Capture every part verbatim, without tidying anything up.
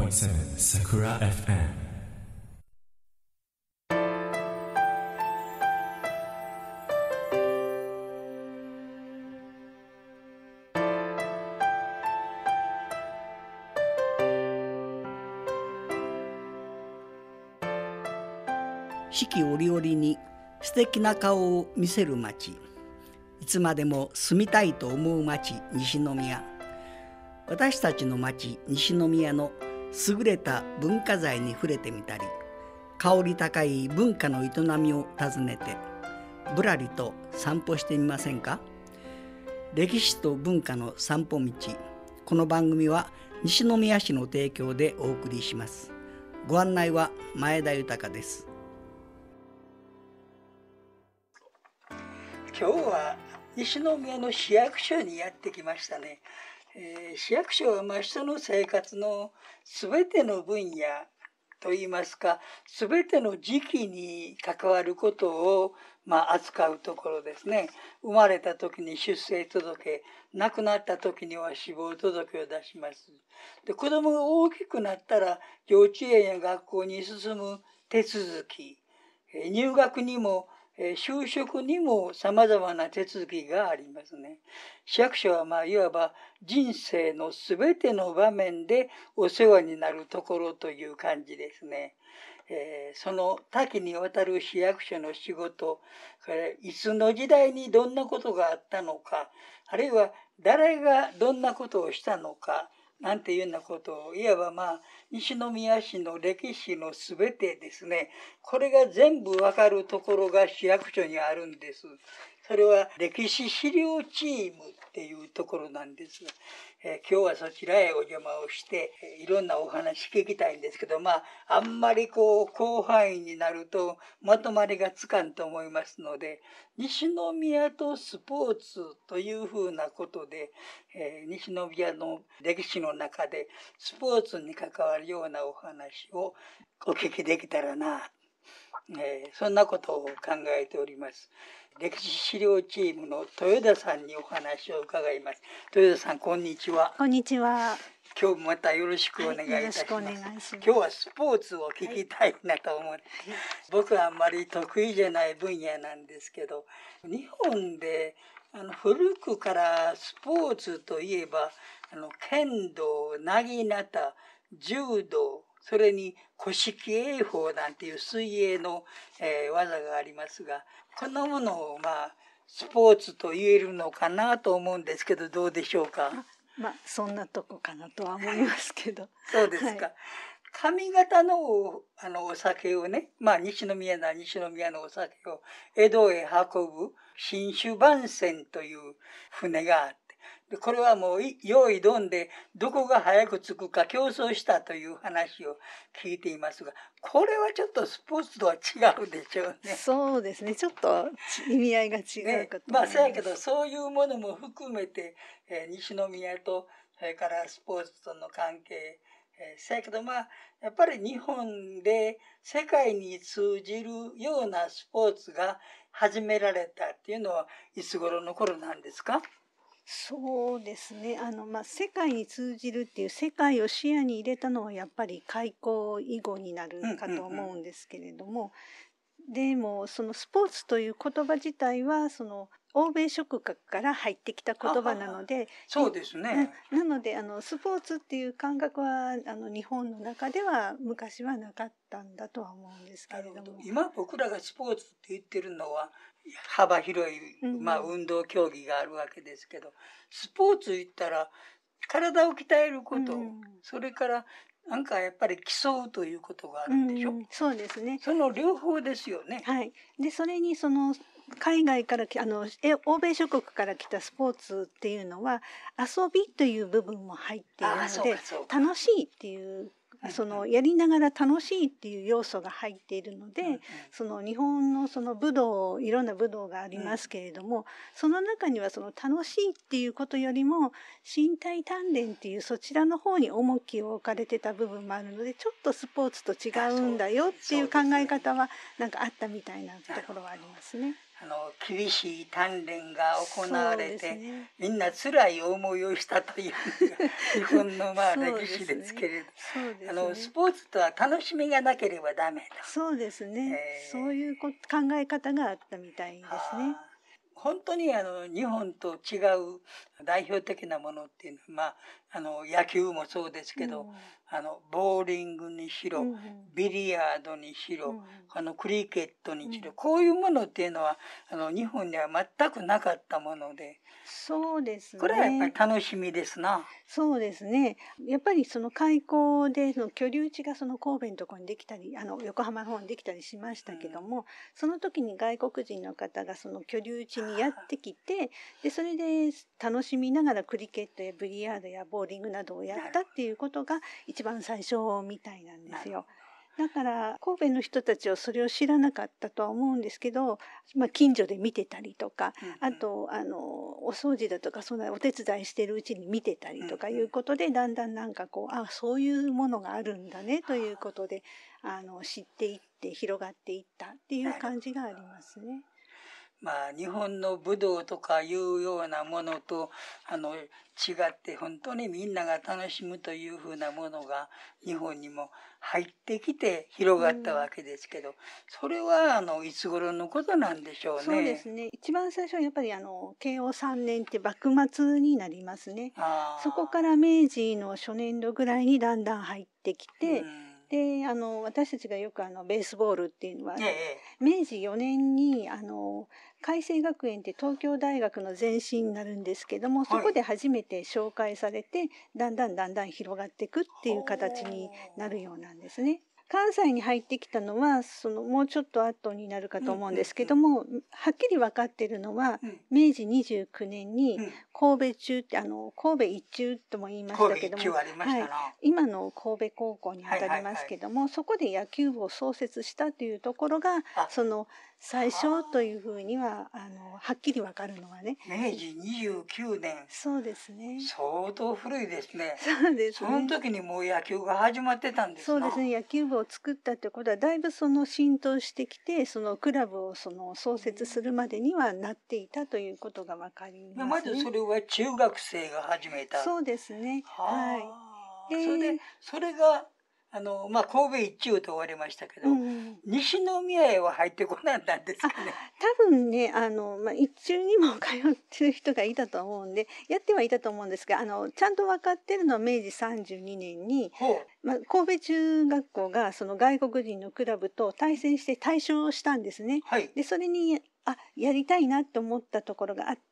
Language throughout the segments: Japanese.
イセブン Sakura エフエム。 四季折々に素敵な顔を見せる町、いつまでも住みたいと思う町西宮。私たちの町西宮の優れた文化財に触れてみたり、香り高い文化の営みを訪ねてぶらりと散歩してみませんか。歴史と文化の散歩道。この番組は西宮市の提供でお送りします。ご案内は前田豊です。今日は西宮の市役所にやってきましたね。えー、市役所はまあ人の生活のすべての分野といいますか、すべての時期に関わることをまあ扱うところですね。生まれた時に出生届、亡くなった時には死亡届を出します。で、子供が大きくなったら幼稚園や学校に進む手続き、入学にも就職にも様々な手続きがありますね。市役所はまあいわば人生のすべての場面でお世話になるところという感じですね。えー、その多岐にわたる市役所の仕事、それいつの時代にどんなことがあったのか、あるいは誰がどんなことをしたのか、なんていうようなことをいわばまあ西宮市の歴史のすべてですね、これが全部わかるところが市役所にあるんです。それは歴史資料チームっていうところなんです。えー、今日はそちらへお邪魔をして、いろんなお話聞きたいんですけど、まああんまりこう広範囲になるとまとまりがつかんと思いますので、西宮とスポーツというふうなことで、えー、西宮の歴史の中でスポーツに関わるようなお話をお聞きできたらな、えー、そんなことを考えております。歴史資料チームの豊田さんにお話を伺います。豊田さん、こんにちは。 こんにちは。 今日もまたよろしくお願いいたします。 はい、よろしくお願いします。 今日はスポーツを聞きたいなと思って、はい、僕はあんまり得意じゃない分野なんですけど、日本であの古くからスポーツといえばあの剣道、なぎなた、柔道、それに古式泳法なんていう水泳の、えー、技がありますが、こんなものをまあスポーツと言えるのかなと思うんですけど、どうでしょうか。 まあそんなとこかなとは思いますけど。 そうですか。はい、上方のあのお酒をね、まあ西宮な西宮のお酒を江戸へ運ぶ新酒番船という船があって、でこれはもう用意どんでどこが早く着くか競争したという話を聞いていますが、これはちょっとスポーツとは違うでしょうね。 そうですね、ちょっと意味合いが違うかと思います。ね、 まあそうやけどそういうものも含めて、えー、西宮とそれからスポーツとの関係、えー、そやけどまあやっぱり日本で世界に通じるようなスポーツが始められたっていうのはいつ頃の頃なんですか？ そうですね、あの、まあ、世界に通じるっていう世界を視野に入れたのはやっぱり開港以後になるかと思うんですけれども、うんうんうん、でもそのスポーツという言葉自体はその欧米諸国から入ってきた言葉なので、 そうですね。 なのであのスポーツっていう感覚はあの日本の中では昔はなかったんだとは思うんですけれども、ど今僕らがスポーツって言ってるのは幅広い、まあ、運動競技があるわけですけど、スポーツ言ったら体を鍛えること、うん、それからなんかやっぱり競うということがあるんでしょ、うん、 そうですね。 その両方ですよね。 はい。でそれにその海外からあの欧米諸国から来たスポーツっていうのは遊びという部分も入っているので、楽しいっていうそのやりながら楽しいっていう要素が入っているので、うんうん、その日本のその武道いろんな武道がありますけれども、うん、その中にはその楽しいっていうことよりも身体鍛錬っていうそちらの方に重きを置かれてた部分もあるので、ちょっとスポーツと違うんだよっていう考え方はなんかあったみたいなところはありますね。 あの厳しい鍛錬が行われて、 ね、 みんな辛い思いをしたというのが日本のまあ歴史ですけれど、ね、あのスポーツとは楽しみがなければダメと。 そうですね、えー、そういう考え方があったみたいですね。 本当にあの日本と違う代表的なものっていうのは、まあ、あの野球もそうですけど、うん、あのボーリングにしろ、うん、ビリヤードにしろ、うん、あのクリケットにしろ、うん、こういうものっていうのはあの日本には全くなかったもので、 そうですね、 これはやっぱり楽しみですな。 そうですね、やっぱりその開校でその居留地がその神戸のところにできたり、あの横浜の方にできたりしましたけども、うん、その時に外国人の方がその居留地にやってきて、でそれで楽しみながらクリケットやビリヤードやボーリングなどをやったっていうことが一番最初みたいなんですよ。だから神戸の人たちはそれを知らなかったとは思うんですけど、まあ、近所で見てたりとか、あとあのお掃除だとかそんなお手伝いしてるうちに見てたりとかいうことで、だんだんなんかこう、あ、そういうものがあるんだねということで、あの知っていって広がっていったっていう感じがありますね。 まあ、日本の武道とかいうようなものとあの違って本当にみんなが楽しむというふうなものが日本にも入ってきて広がったわけですけど、うん、それはあのいつ頃のことなんでしょうね。 そうですね、一番最初はやっぱりあの慶応さんねんって幕末になりますね。そこから明治の初年度ぐらいにだんだん入ってきて、うん、であの私たちがよくあのベースボールっていうのは、ええ、明治よねんにあの開成学園って東京大学の前身になるんですけども、そこで初めて紹介されて、だんだんだんだん広がっていくっていう形になるようなんですね。関西に入ってきたのはそのもうちょっと後になるかと思うんですけども、はっきり分かっているのは、明治にじゅうきゅうねんに神戸中ってあの神戸一中とも言いましたけども、はい、今の神戸高校にあたりますけども、はいはいはい、そこで野球部を創設したというところがその最初というふうにはあのはっきり分かるのはね。 明治にじゅうきゅうねん。 そうですね。 相当古いですね。 そうですね。 その時にもう野球が始まってたんですか。 そうですね。野球部を作ったってことはだいぶその浸透してきて、そのクラブをその創設するまでにはなっていたということが分かりますね。 まずそれは中学生が始めた。 そうですね。はい。 で、それでそれがあのまあ、神戸一中と言われましたけど、うん、西宮へは入ってこなかったんですかね。 多分ねあの、まあ、一中にも通ってる人がいたと思うんでやってはいたと思うんですが、あのちゃんと分かってるのは明治さんじゅうにねんに、まあ、神戸中学校がその外国人のクラブと対戦して大勝をしたんですね。はい、でそれにあやりたいなと思ったところがあって、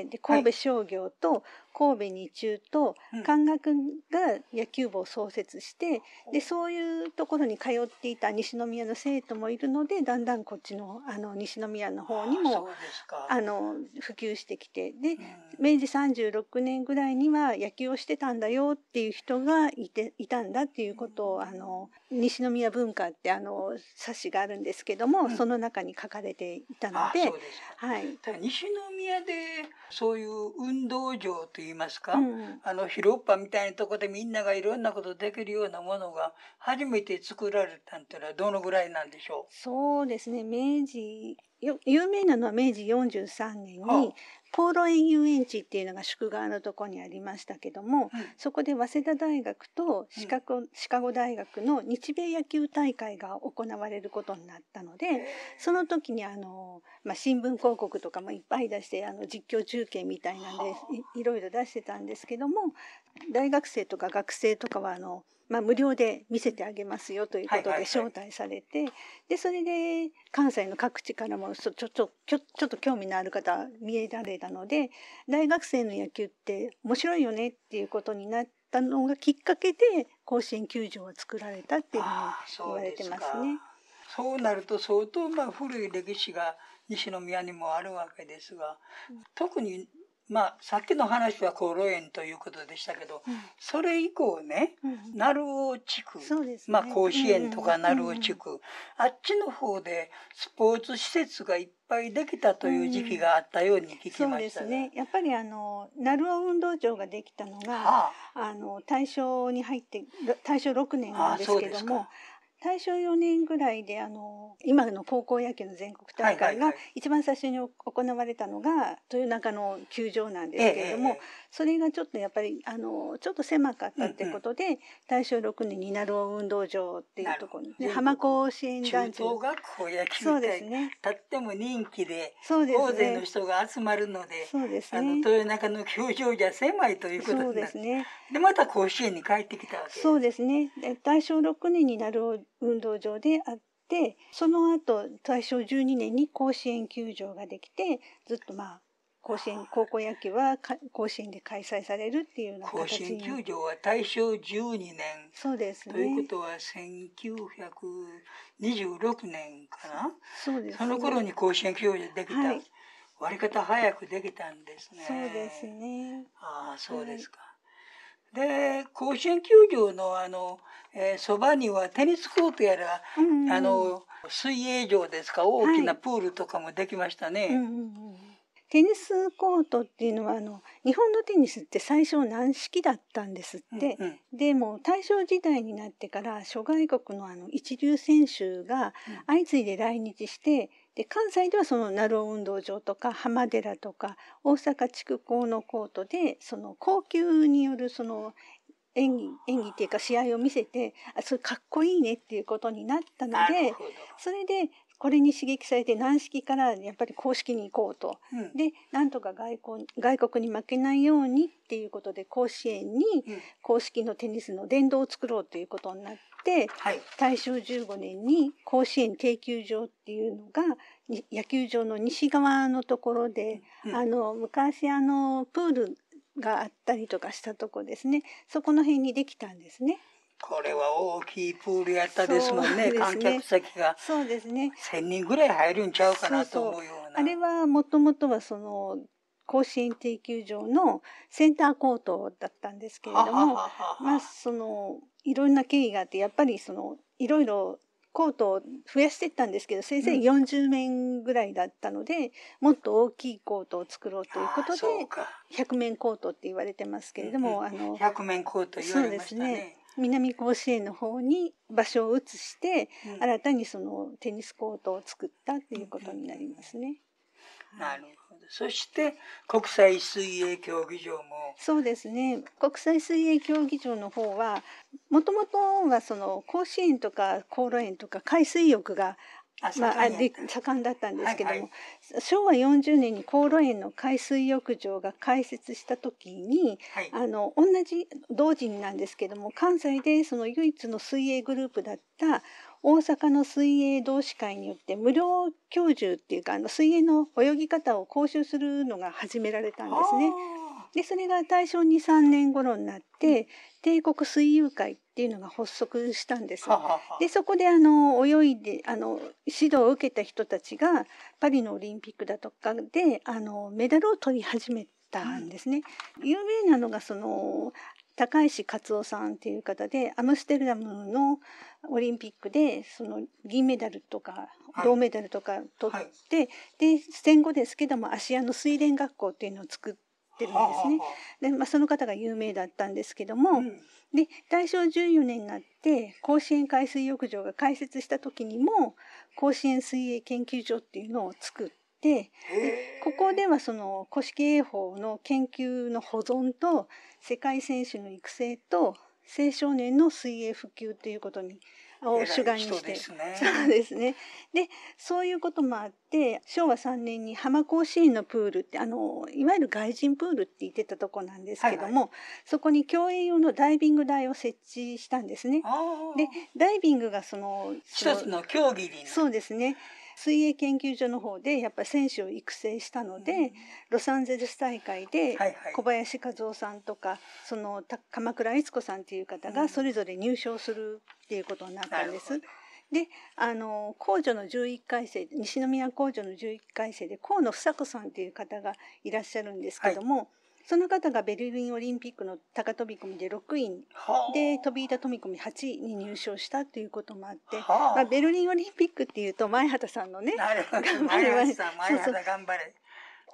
で神戸商業と神戸二中と関学が野球部を創設して、うん、でそういうところに通っていた西宮の生徒もいるので、だんだんこっちのあの西宮の方にもあの普及してきて、で、うん、明治さんじゅうろくねんぐらいには野球をしてたんだよっていう人がいていたんだっていうことを、あの西宮文化ってあの冊子があるんですけども、うん、その中に書かれていたので、 はい、西宮でそういう運動場といいますか、うん、あの広っ端みたいなところでみんながいろんなことできるようなものが初めて作られたっていうのはどのぐらいなんでしょう。 そうですね、明治有名なのは明治よんじゅうさんねんに、はあ、ポーロ園遊園地っていうのが宿川のところにありましたけども、うん、そこで早稲田大学とシカゴ、うん、シカゴ大学の日米野球大会が行われることになったので、その時にあの、まあ、新聞広告とかもいっぱい出してあの実況中継みたいなんで い, いろいろ出してたんですけども、大学生とか学生とかはあのまあ、無料で見せてあげますよということで招待されて、はいはいはい、でそれで関西の各地からもちょちょちょちょっと興味のある方見えられたので、大学生の野球って面白いよねっていうことになったのがきっかけで甲子園球場が作られたっていうふうに言われてますね。 そうなると相当まあ古い歴史が西宮にもあるわけですが、うん、特にまあ、さっきの話は高麗園ということでしたけど、うん、それ以降ね、うん、鳴尾地区、ね、まあ、甲子園とか鳴尾地区、うんうん、あっちの方でスポーツ施設がいっぱいできたという時期があったように聞きました、ね、 そうですね。やっぱりあの鳴尾運動場ができたのが、はあ、あの大正に入って大正ろくねんなんですけども、 大正よねんぐらいであの今の高校野球の全国大会が一番最初に行われたのが豊中の球場なんですけれども、それがちょっとやっぱりあのちょっと狭かったってことで、大正ろくねんに鳴尾運動場っていうところに、ね、浜甲子園団地、 中等学校野球そうですね、 とっても人気でそうですね、 大勢の人が集まるので、 そうですね、 あの豊中の球場じゃ狭いということになって、そうですね、でまた甲子園に帰ってきたわけです。 そうですね。で大正ろくねんに鳴尾運動場であって、その後大正じゅうにねんに甲子園球場ができて、ずっとまあ甲子園高校野球は甲子園で開催されるっていうような形に。 甲子園球場は大正じゅうにねん。 そうですね。 ということはせんきゅうひゃくにじゅうろくねんかな。 そうですね。 その頃に甲子園球場できた。はい、割り方早くできたんですね。 そうですね。 ああ、そうですか。はい、で甲子園球場のあの、えー、そばにはテニスコートやら、うんうん、あの水泳場ですか、大きなプールとかもできましたね。はい、うんうんうん、 テニスコートっていうのはあの日本のテニスって最初軟式だったんですって、うんうん、でも大正時代になってから諸外国のあの一流選手が相次いで来日して、で関西ではその鳴尾運動場とか浜寺とか大阪筑後のコートでその高級によるその演技演技っていうか試合を見せて、あ、それかっこいいねっていうことになったので、それでこれに刺激されて軟式からやっぱり公式に行こうと、うん、でなんとか外国、外国に負けないようにっていうことで甲子園に公式のテニスの殿堂を作ろうということになって、はい、大正じゅうごねんに甲子園定球場っていうのが野球場の西側のところで、うん、あの昔あのプールがあったりとかしたとこですね、そこの辺にできたんですね。 これは大きいプールやったですもん ね, ね観客席がそうですね、 せんにんぐらい入るんちゃうかなと思うような。 あれはもともとはその甲子園定球場のセンターコートだったんですけれども、まあそのいろんな経緯があって、やっぱりそのいろいろコートを増やしていったんですけど、せいぜいよんじゅうめんぐらいだったので、うん、もっと大きいコートを作ろうということでひゃくめんコートって言われてますけれども、 うんうん、 あのひゃくめんコート言われましたね。そうですね、 南甲子園の方に場所を移して、うん、新たにそのテニスコートを作ったっていうことになりますね。 うんうん、なるほど。そして国際水泳競技場も。 そうですね、国際水泳競技場の方はもともとはその甲子園とか後楽園とか海水浴がまあ、で盛んだったんですけども、はいはい、しょうわよんじゅうねんに後楽園の海水浴場が開設した時に、はい、あの同じ同時になんですけども、関西でその唯一の水泳グループだった大阪の水泳同志会によって無料教授っていうか、あの水泳の泳ぎ方を講習するのが始められたんですね。でそれが大正に、さんねん頃になって、うん、帝国水泳会っていうのが発足したんです。でそこであの泳いであの指導を受けた人たちがパリのオリンピックだとかであのメダルを取り始めたんですね。うん、有名なのがその高石克夫さんっていう方で、アムステルダムのオリンピックでその銀メダルとか銅メダルとか取って、はいはい、で戦後ですけども芦屋の水練学校っていうのを作ってるんですね。で、まあ、その方が有名だったんですけども、うん、で大正じゅうよねんになって甲子園海水浴場が開設した時にも甲子園水泳研究所っていうのを作って、でここではその古式泳法の研究の保存と世界選手の育成と青少年の水泳普及ということにを主眼にして、そうですね。でそういうこともあってしょうわさんねんに浜甲子園のプールってあのいわゆる外人プールって言ってたとこなんですけども、はいはい、そこに競泳用のダイビング台を設置したんですね。でダイビングがその一つの競技になる。 そうですね。水泳研究所の方でやっぱり選手を育成したので、うん、ロサンゼルス大会で小林和夫さんとかその鎌倉悦子さんっていう方がそれぞれ入賞するっていうことになったんです。うん、であの皇女のじゅういっかい生西宮皇女のじゅういっかい生で河野房子さんっていう方がいらっしゃるんですけども、はい、その方がベルリンオリンピックの高飛び込みでろくいで飛び板飛び込みはちいに入賞したということもあって、まあ、ベルリンオリンピックっていうと前畑さんのねなるほど前畑さん前畑頑張れ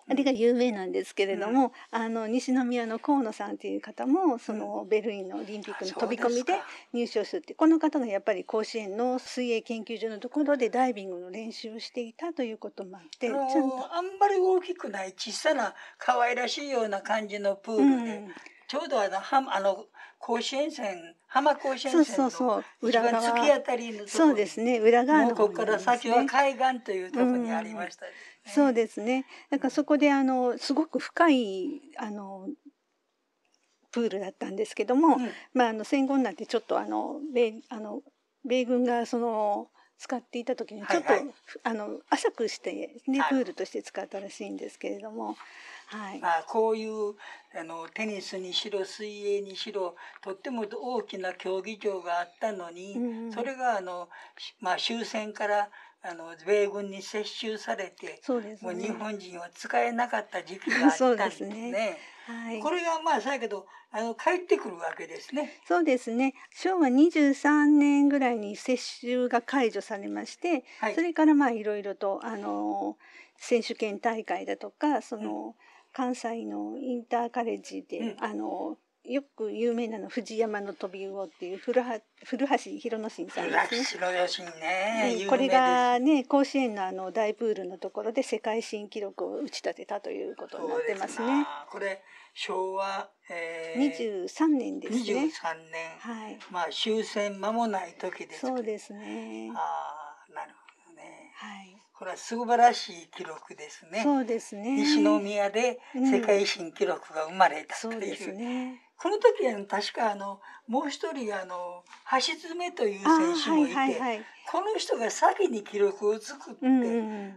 あれが有名なんですけれども、うん、あの西宮の河野さんという方もそのベルリンのオリンピックの飛び込みで入賞するって、この方がやっぱり甲子園の水泳研究所のところでダイビングの練習をしていたということもあって、 あのー、ちゃんとあんまり大きくない小さな可愛らしいような感じのプールで、うん、ちょうどあのはあの甲子園線浜甲子園線の一番突き当たりのところ、 そうですね、裏側の、 ね、もうここから先は海岸というところにありましたね、 うん、そうですね。だからそこであのすごく深いあのプールだったんですけども、うん、まあ、あの戦後になってちょっとあの米あの米軍がその使っていた時にちょっと、はいはい、あの浅くしてね、プールとして使ったらしいんですけれども、はい、 まあ、こういうあのテニスにしろ水泳にしろとっても大きな競技場があったのに、うん、それがあの、まあ、終戦からあの米軍に接収されて、そうですね、もう日本人は使えなかった時期があったんですね。そうですね、はい、これがまあそうやけどあの帰ってくるわけですね。 そうですね。しょうわにじゅうさんねんぐらいに接収が解除されまして、はい、それからまあいろいろとあの選手権大会だとかその、うん、関西のインターカレッジで、うん、あのよく有名なの藤山の飛び魚っていう古は古橋弘之進さんですね。 古橋弘之進ね、 うん、これがね甲子園のあの大プールのところで世界新記録を打ち立てたということになってますね。 これ昭和、 えー、にじゅうさんねんですね。 にじゅうさんねん、はい、まあ終戦間もない時ですけど。 そうですね。 ああ、なるほどね。 はい。 これは素晴らしい記録ですね。 そうですね。 西宮で世界新記録が生まれたという。 うん、そうですね。 この時は確かあのもう一人あの橋爪という選手もいて、はいはいはい、この人が先に記録を作って、うんうん、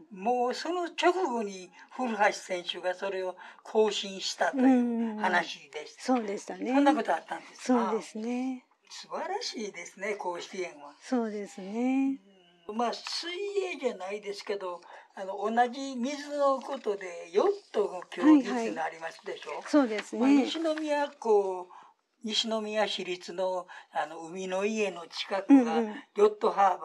もうその直後に古橋選手がそれを更新したという話でした。 うんうん、そうでしたね。 そんなことあったんですか。そうですね。 素晴らしいですね、甲子園は。 そうですね。 うん、まあ水泳じゃないですけど。あの同じ水のことでヨットの競技っていうのありますでしょ、はいはい、 そうですね、 まあ、西宮港西宮市立のあの海の家の近くがヨットハーバーだった、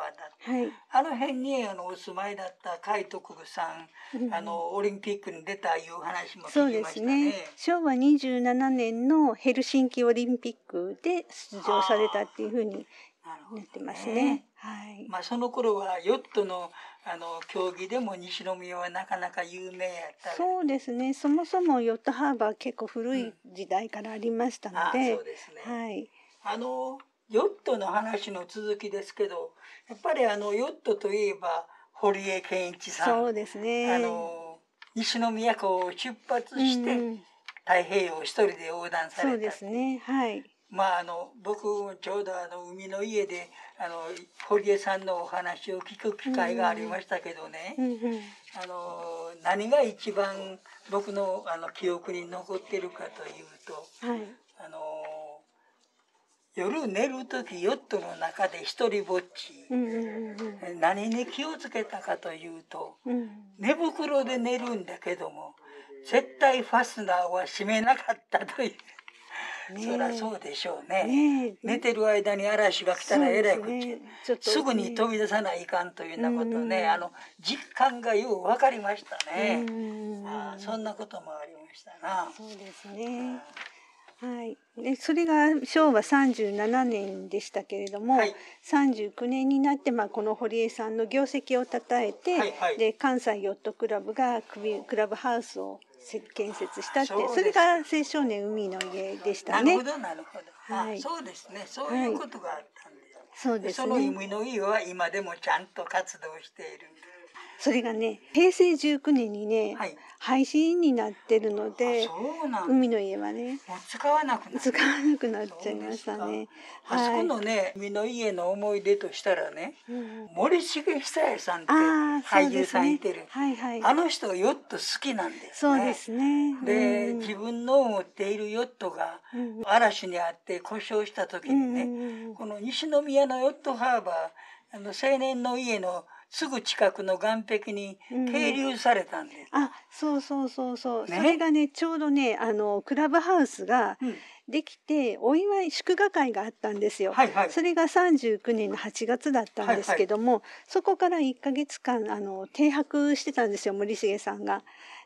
うんうん、あの辺にあのお住まいだった海徳さん、うんうん、あのオリンピックに出たいう話も聞きましたね。そうですね。 しょうわにじゅうななねんのヘルシンキオリンピックで出場されたっていうふうになってますね。ね、はい。 まあその頃はヨットのあの競技でも西宮はなかなか有名やった。 そうですね。そもそもヨットハーバー結構古い時代からありましたので、 うん、そうですね。 はい。 あのヨットの話の続きですけど、やっぱりあのヨットといえば堀江謙一さん。 そうですね。 あの西宮港を出発して、うん、太平洋を一人で横断された。 そうですね。はい。 まあ、あの僕ちょうどあの海の家であの堀江さんのお話を聞く機会がありましたけどね、うんうん、あの何が一番僕のあの記憶に残ってるかというと、はい、あの夜寝る時ヨットの中で一人ぼっち、うんうんうん、何に気をつけたかというと、うん、寝袋で寝るんだけども絶対ファスナーは閉めなかったという。ね、そりゃそうでしょうね。ね、寝てる間に嵐が来たらえらいこっち、ね、すぐに飛び出さないかんというようなことね、あの実感がよう分かりましたね。あ、そんなこともありましたな。 そうですね。はい、でそれがしょうわさんじゅうななねんでしたけれども、はい、さんじゅうきゅうねんになって、まあ、この堀江さんの業績をたたえて、はいはい、で関西ヨットクラブがクラブハウスを建設したって、 そ, それが青少年海の家でしたね。 なるほどなるほど、はい、あ、そうですね、そういうことがあったんです、はい、 そうですね。 その海の家は今でもちゃんと活動している。 それがねへいせいじゅうきゅうねんにね、はい、廃止になってるので、海の家はねもう使わなくなっ使わなくなっちゃいましたね。 あそこのね、海の家の思い出としたらね、うん、森重久彌さんって俳優さんいてる、ね、はいはい、あの人ヨット好きなんですね。 そうですね。 で、うん、自分の持っているヨットが嵐にあって故障した時にね、うん、この西宮のヨットハーバー、あの青年の家のすぐ近くの岸壁に係留されたんです、 うん、あ、そうそうそうそう、ね、それがねちょうどねあのクラブハウスができて、うん、お祝い祝賀会があったんですよ、はいはい、それがさんじゅうきゅうねんのはちがつだったんですけども、はいはい、そこからいっかげつかんあの停泊してたんですよ森重さんが。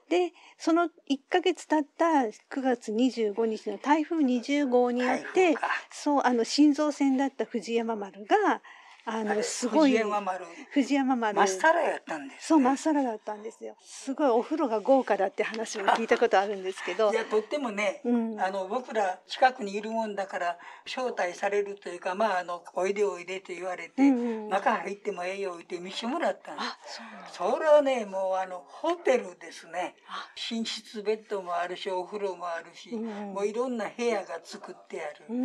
でそのいっかげつ経ったくがつにじゅうごにちの台風にじゅうごうによってそうあの心臓船だった藤山丸があのすごい藤山丸藤山丸まっさらやったんです、ね、 そうまっさらだったんですよ。すごいお風呂が豪華だって話も聞いたことあるんですけどいやとってもね、うん、あの僕ら近くにいるもんだから招待されるというか、まあ、あのおいでおいでと言われて、うんうん、中入ってもええよって見せてもらったんです。それはねもうあのホテルですね。寝室ベッドもあるしお風呂もあるし、うん、もういろんな部屋が作ってある、うん、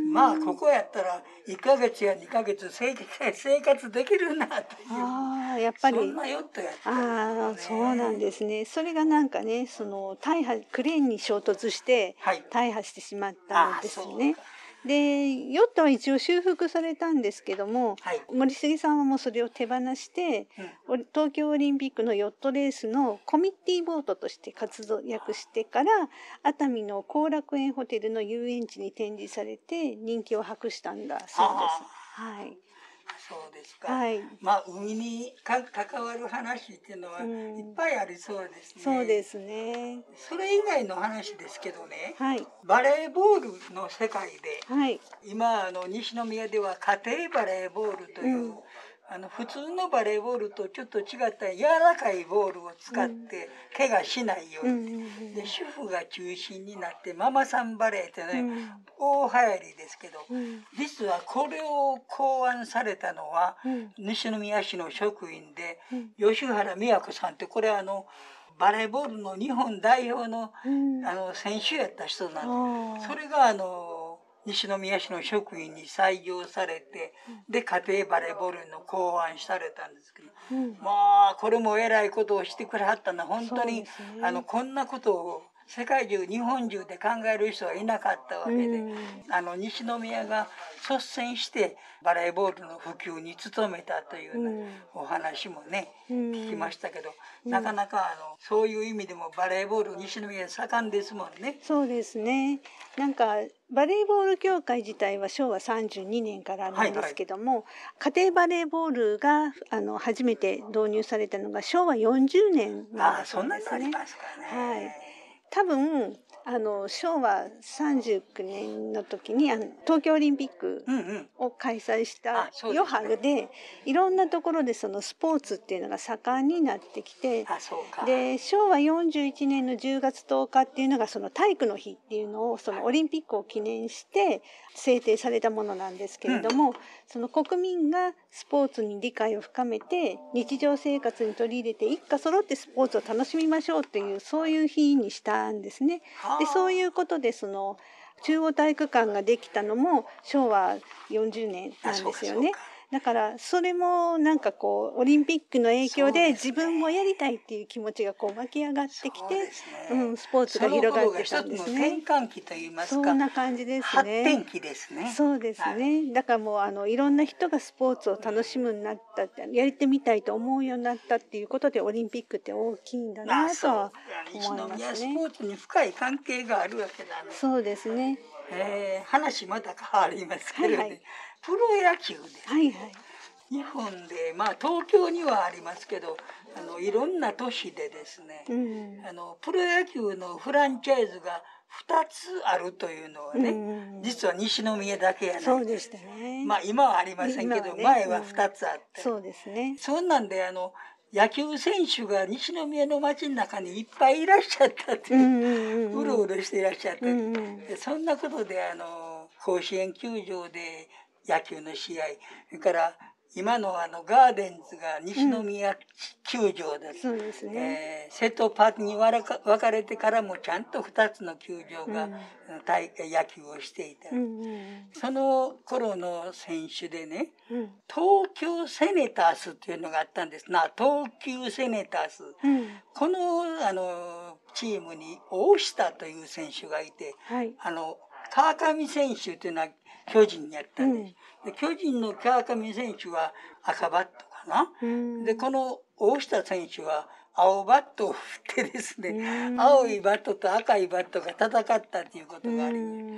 まあここやったらいっかげつやにかげつ生活生活できるなというあやっぱりそんなヨットやったんですよね。 あそうなんですね。それがなんかねその大破クレーンに衝突して大破してしまったんですね。でヨットは一応修復されたんですけども、はい、森杉さんはもうそれを手放して、うん、東京オリンピックのヨットレースのコミッティボートとして活躍してから熱海の後楽園ホテルの遊園地に展示されて人気を博したんだそうです。はい。 そうですか、 はい、 まあ海に関わる話っていうのはいっぱいありそうですね、 うん、そうですね。 それ以外の話ですけどね、 はい、 バレーボールの世界で、 はい、 今あの西宮では家庭バレーボールという、うん、あの普通のバレーボールとちょっと違った柔らかいボールを使って怪我しないように、うん、で主婦が中心になってママさんバレーってね、うん、大流行りですけど、うん、実はこれを考案されたのは、うん、西宮市の職員で、うん、吉原美和子さんってこれはあのバレーボールの日本代表の、うん、あの選手やった人なんで、それがあの西宮市の職員に採用されて、うん、で家庭バレーボールの考案されたんですけど、うん、まあこれもえらいことをしてくれはったのは本当に、ね、あのこんなことを世界中日本中で考える人はいなかったわけで、うん、あの西宮が率先してバレーボールの普及に努めたというようなお話もね、うん、聞きましたけど、うん、なかなかあのそういう意味でもバレーボール西宮盛んですもんね。 そうですね。なんかバレーボール協会自体はしょうわさんじゅうにねんからなんですけども、はいはい、家庭バレーボールがあの初めて導入されたのがしょうわよんじゅうねんなんだそうですね。あ、そんなのありますかね。はい。多分あのしょうわさんじゅうきゅうねんの時にあの東京オリンピックを開催した余波でいろんなところでそのスポーツっていうのが盛んになってきて、でしょうわよんじゅういちねんのじゅうがつとおかっていうのがその体育の日っていうのをそのオリンピックを記念して制定されたものなんですけれども、その国民がスポーツに理解を深めて日常生活に取り入れて一家揃ってスポーツを楽しみましょうっていうそういう日にしたんですね。でそういうことでその中央体育館ができたのもしょうわよんじゅうねんなんですよね。だからそれもなんかこうオリンピックの影響で自分もやりたいっていう気持ちがこう湧き上がってきて、ねうん、スポーツが広がってたんですね。 その頃が一つの転換期といいますか、 そんな感じですね。 発展期ですね。 そうですね。はい、だからもうあのいろんな人がスポーツを楽しむようになったって、やりてみたいと思うようになったっていうことでオリンピックって大きいんだなとは思いますね。 スポーツに深い関係があるわけだね。 そうですね。 えー、話また変わりますけどね、はいはい、プロ野球です、ね。はいはい。日本で、まあ、東京にはありますけどあのいろんな都市でですね、うん、あのプロ野球のフランチャイズがふたつあるというのはね、うん、実は西宮だけやないです。 そうでしたね。 まあ今はありませんけど、ね、前はふたつあって、 うん、そうですね。 そんなんであの野球選手が西宮の街の中にいっぱいいらっしゃったって、うんうんうん、うろうろしていらっしゃった、うんうん、でそんなことであの甲子園球場で野球の試合、それから今のあのガーデンズが西宮球場だ、うん、そうですね、えー、セットパートに分かれてからもちゃんとふたつの球場が、うん、大会野球をしていた、うんうん、その頃の選手でね、うん、東京セネタースっていうのがあったんですな。東急セネタース、うん、このあのチームに大下という選手がいて、はい、あの川上選手というのは巨人にやったんです、うん、で巨人の川上選手は赤バットかな、うん、でこの大下選手は青バットを振ってですね、うん、青いバットと赤いバットが戦ったということがあります、うん、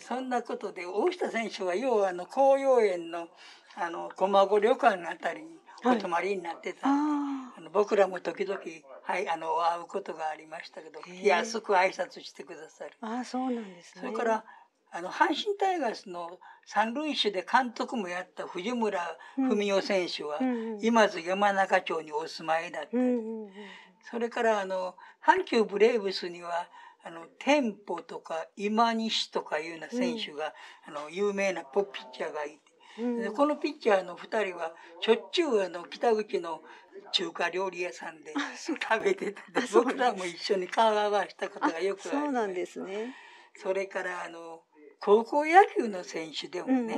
そんなことで大下選手は要はあの紅葉園のあの駒子旅館あたりにお泊まりになってたんで、あの僕らも時々、はい、あの会うことがありましたけど、安く挨拶してくださる。 ああ、そうなんですね。 それからあの阪神タイガースの三塁手で監督もやった藤村文雄選手は、うん、今津山中町にお住まいだった。うんうんうん、それからあの阪急ブレーブスにはあの店舗とか今西とかいうような選手が、うん、あの有名なポッピッチャーがいて、うん、でこのピッチャーのふたりはしょっちゅうあの北口の中華料理屋さんで食べてたで、僕らも一緒に顔を合わせたことがよくある。 そうなんですね。 それからあの高校野球の選手でもね、うんうんうん、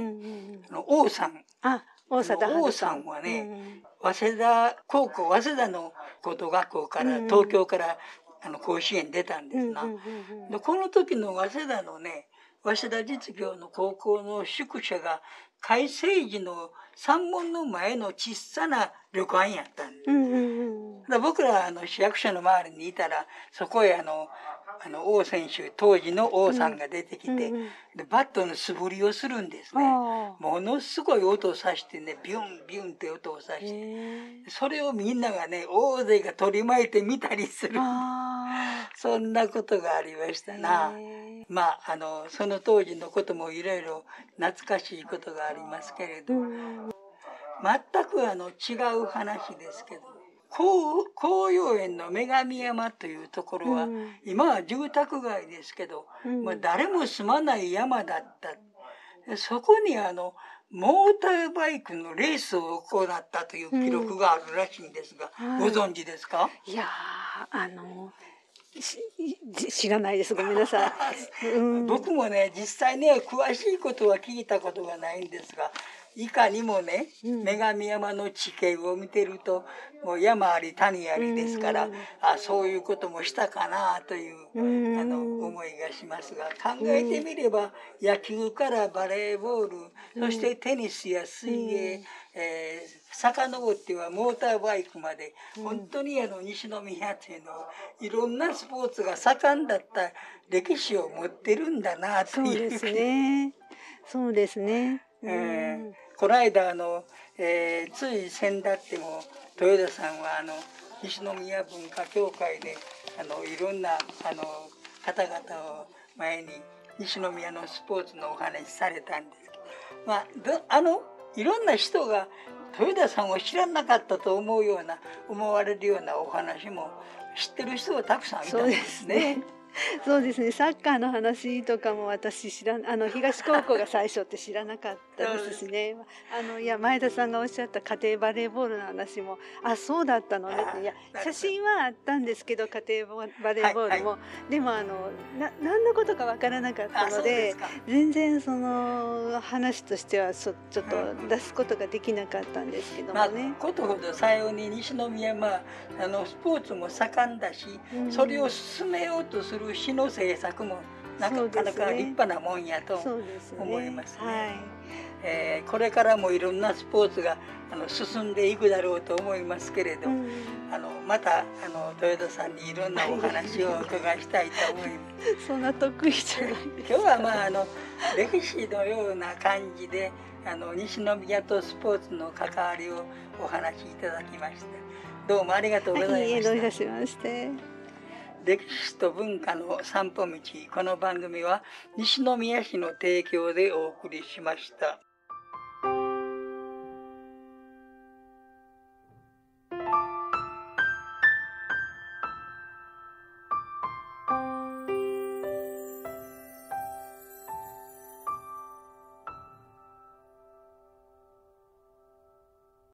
あの王さん、 あ、王貞治さん、 王さんはね、うん、早稲田高校、早稲田の高等学校から、うんうん、東京からあの甲子園出たんですな、うんうんうんうん、でこの時の早稲田のね、早稲田実業の高校の宿舎が開成時の山門の前の小さな旅館やったんです、うんうんうん、だ僕らあの市役所の周りにいたら、そこへあのあの王選手、当時の王さんが出てきて、うんうん、でバットの素振りをするんですね。ものすごい音をさしてね、ビュンビュンって音をさして、それをみんながね、大勢が取り巻いて見たりする、そんなことがありましたな。まああのその当時のこともいろいろ懐かしいことがありますけれど、うん、全くあの違う話ですけど、紅葉園の女神山というところは、うん、今は住宅街ですけど、うん、まあ、誰も住まない山だった。そこにあのモーターバイクのレースを行ったという記録があるらしいんですが、うん、ご存知ですか？ いやあの知らないです。ごめんなさい。うん、 僕もね、実際ね、詳しいことは聞いたことがないんですが、いかにもね、うん、女神山の地形を見てると、もう山あり谷ありですから、うん、あ、そういうこともしたかなという、うん、あの思いがしますが、考えてみれば、うん、野球からバレーボール、そしてテニスや水泳、うん、えー、遡ってはモーターバイクまで、うん、本当にあの西宮というのはいろんなスポーツが盛んだった歴史を持ってるんだなという。 そうですね。そうですね。 えー、この間あの、えー、つい先だっても豊田さんはあの西宮文化協会であのいろんなあの方々を前に西宮のスポーツのお話されたんですけど、まあ、どあのいろんな人が豊田さんを知らなかったと思うような思われるようなお話も知ってる人がたくさんいたんですね。 そうですね。サッカーの話とかも私知らあの東高校が最初って知らなかったですしね。あのいや前田さんがおっしゃった家庭バレーボールの話もあそうだったのねって、いや写真はあったんですけど家庭バレーボールも、はいはい、でもあのな何のことかわからなかったので全然その話としてはちょちょっと出すことができなかったんですけどもね。 まあ、ことほどさように西宮はあのスポーツも盛んだし、うん、それを進めようとする市の政策もなかなか立派なもんやと思いますね。はい、えー、これからもいろんなスポーツがあの進んでいくだろうと思いますけれど、うん、あのまたあの豊田さんにいろんなお話をお伺いしたいと思います。 そんな得意じゃない。 今日はまああの歴史のような感じであの西宮とスポーツの関わりをお話しいただきました。どうもありがとうございました。 どういたしまして。 歴史と文化の散歩道、この番組は西宮市の提供でお送りしました。